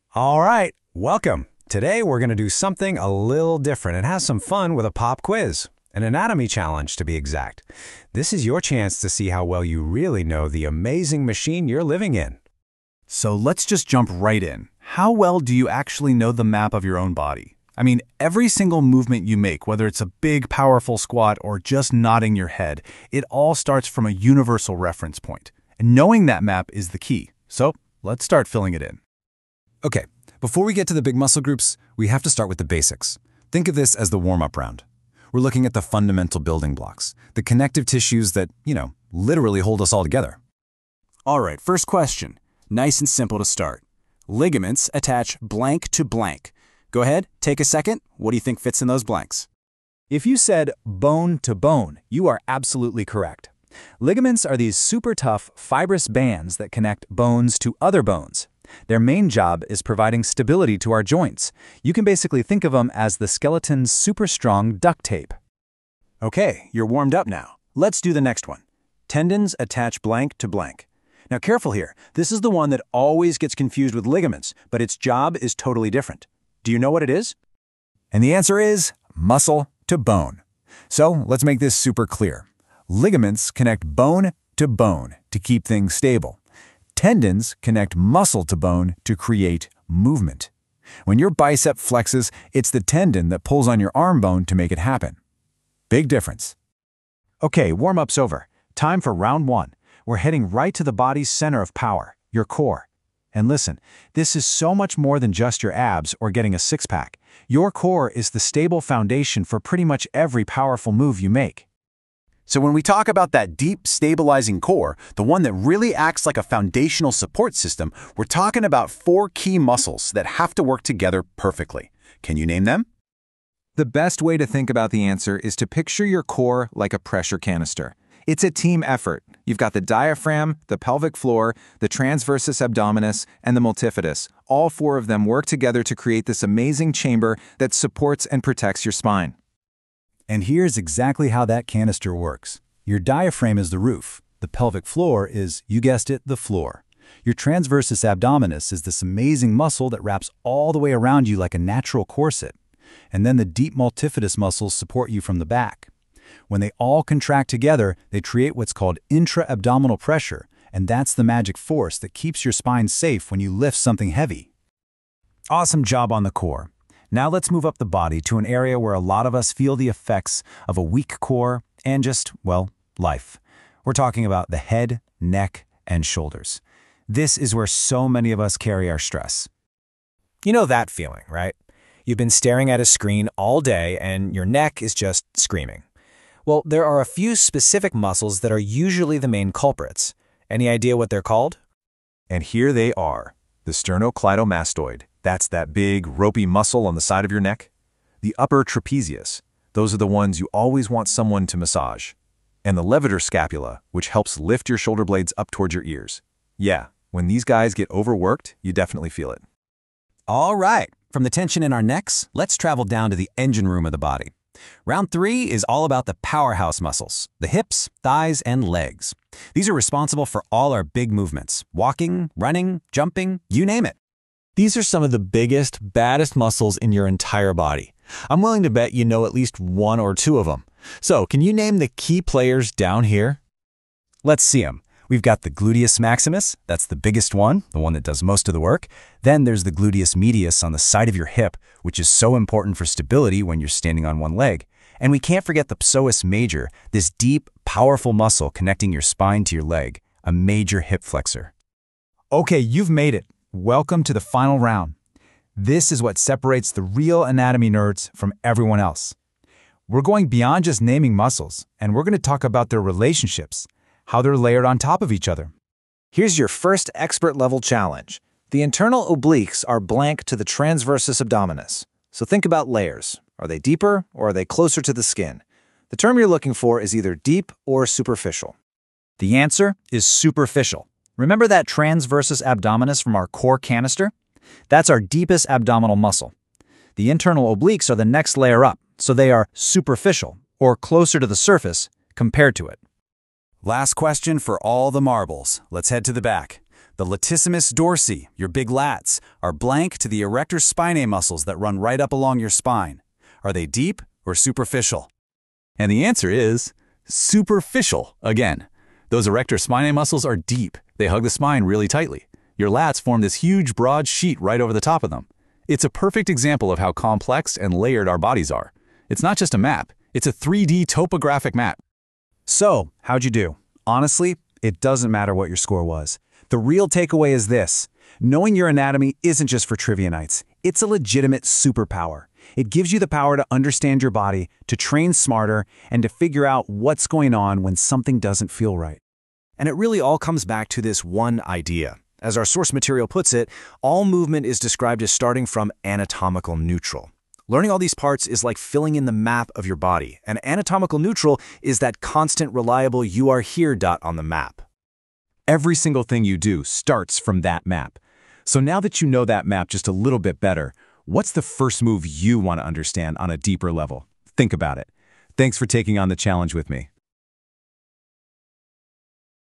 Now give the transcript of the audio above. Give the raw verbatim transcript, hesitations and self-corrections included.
All right, welcome. Today we're going to do something a little different and have some fun with a pop quiz, an anatomy challenge to be exact. This is your chance to see how well you really know the amazing machine you're living in. So let's just jump right in. How well do you actually know the map of your own body? I mean, every single movement you make, whether it's a big, powerful squat or just nodding your head, it all starts from a universal reference point. And knowing that map is the key. So let's start filling it in. Okay, before we get to the big muscle groups, we have to start with the basics. Think of this as the warm-up round. We're looking at the fundamental building blocks, the connective tissues that, you know, literally hold us all together. All right, first question. Nice and simple to start. Ligaments attach blank to blank. Go ahead, take a second. What do you think fits in those blanks? If you said bone to bone, you are absolutely correct. Ligaments are these super tough, fibrous bands that connect bones to other bones. Their main job is providing stability to our joints. You can basically think of them as the skeleton's super strong duct tape. Okay, you're warmed up now. Let's do the next one. Tendons attach blank to blank. Now careful here. This is the one that always gets confused with ligaments, but its job is totally different. Do you know what it is? And the answer is muscle to bone. So let's make this super clear. Ligaments connect bone to bone to keep things stable. Tendons connect muscle to bone to create movement. When your bicep flexes, it's the tendon that pulls on your arm bone to make it happen. Big difference. Okay, warm-up's over. Time for round one. We're heading right to the body's center of power, your core. And listen, this is so much more than just your abs or getting a six-pack. Your core is the stable foundation for pretty much every powerful move you make. So when we talk about that deep, stabilizing core, the one that really acts like a foundational support system, we're talking about four key muscles that have to work together perfectly. Can you name them? The best way to think about the answer is to picture your core like a pressure canister. It's a team effort. You've got the diaphragm, the pelvic floor, the transversus abdominis, and the multifidus. All four of them work together to create this amazing chamber that supports and protects your spine. And here's exactly how that canister works. Your diaphragm is the roof. The pelvic floor is, you guessed it, the floor. Your transversus abdominis is this amazing muscle that wraps all the way around you like a natural corset. And then the deep multifidus muscles support you from the back. When they all contract together, they create what's called intra-abdominal pressure, and that's the magic force that keeps your spine safe when you lift something heavy. Awesome job on the core. Now let's move up the body to an area where a lot of us feel the effects of a weak core and just, well, life. We're talking about the head, neck, and shoulders. This is where so many of us carry our stress. You know that feeling, right? You've been staring at a screen all day and your neck is just screaming. Well, there are a few specific muscles that are usually the main culprits. Any idea what they're called? And here they are. The sternocleidomastoid. That's that big, ropey muscle on the side of your neck. The upper trapezius. Those are the ones you always want someone to massage. And the levator scapula, which helps lift your shoulder blades up towards your ears. Yeah, when these guys get overworked, you definitely feel it. All right, from the tension in our necks, let's travel down to the engine room of the body. Round three is all about the powerhouse muscles, the hips, thighs, and legs. These are responsible for all our big movements, walking, running, jumping, you name it. These are some of the biggest, baddest muscles in your entire body. I'm willing to bet you know at least one or two of them. So, can you name the key players down here? Let's see them. We've got the gluteus maximus, that's the biggest one, the one that does most of the work. Then there's the gluteus medius on the side of your hip, which is so important for stability when you're standing on one leg. And we can't forget the psoas major, this deep, powerful muscle connecting your spine to your leg, a major hip flexor. Okay, you've made it. Welcome to the final round. This is what separates the real anatomy nerds from everyone else. We're going beyond just naming muscles, and we're going to talk about their relationships, how they're layered on top of each other. Here's your first expert-level challenge. The internal obliques are blank to the transversus abdominis. So think about layers. Are they deeper or are they closer to the skin? The term you're looking for is either deep or superficial. The answer is superficial. Remember that transversus abdominis from our core canister? That's our deepest abdominal muscle. The internal obliques are the next layer up, so they are superficial, or closer to the surface, compared to it. Last question for all the marbles. Let's head to the back. The latissimus dorsi, your big lats, are blank to the erector spinae muscles that run right up along your spine. Are they deep or superficial? And the answer is superficial again. Those erector spinae muscles are deep. They hug the spine really tightly. Your lats form this huge, broad sheet right over the top of them. It's a perfect example of how complex and layered our bodies are. It's not just a map. It's a three D topographic map. So, how'd you do? Honestly, it doesn't matter what your score was. The real takeaway is this. Knowing your anatomy isn't just for trivia nights. It's a legitimate superpower. It gives you the power to understand your body, to train smarter, and to figure out what's going on when something doesn't feel right. And it really all comes back to this one idea. As our source material puts it, all movement is described as starting from anatomical neutral. Learning all these parts is like filling in the map of your body, and anatomical neutral is that constant, reliable you are here dot on the map. Every single thing you do starts from that map. So now that you know that map just a little bit better, what's the first move you want to understand on a deeper level? Think about it. Thanks for taking on the challenge with me.